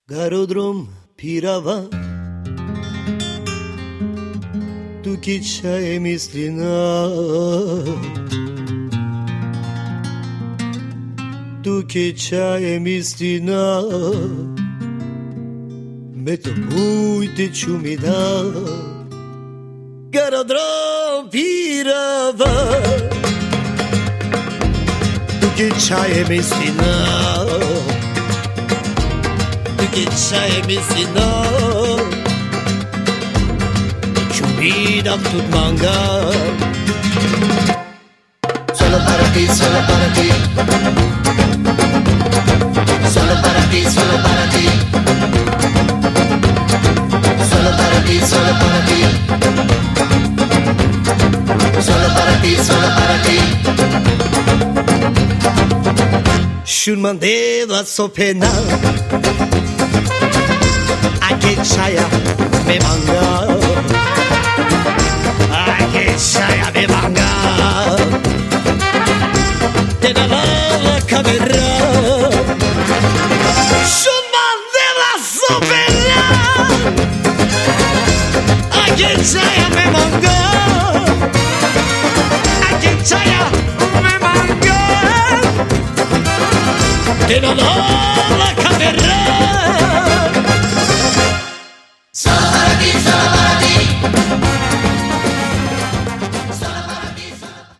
Garodrom pirava, tu kičaje mislina, tu kičaje mislina, me to mujte čumina. Garodrom pirava, tu kičaje mislina, kičaje mislina, čuminam tut manga. Solo para ti, solo para ti, solo para ti, solo para ti, solo para ti, solo para ti, solo para ti, solo para ti. Shun mandeva sopena, che c'hai me manga, che c'hai me manga, te la lava camera, shuman della sopera, che c'hai me manga, che c'hai me manga, te la lava camera. Solo para ti,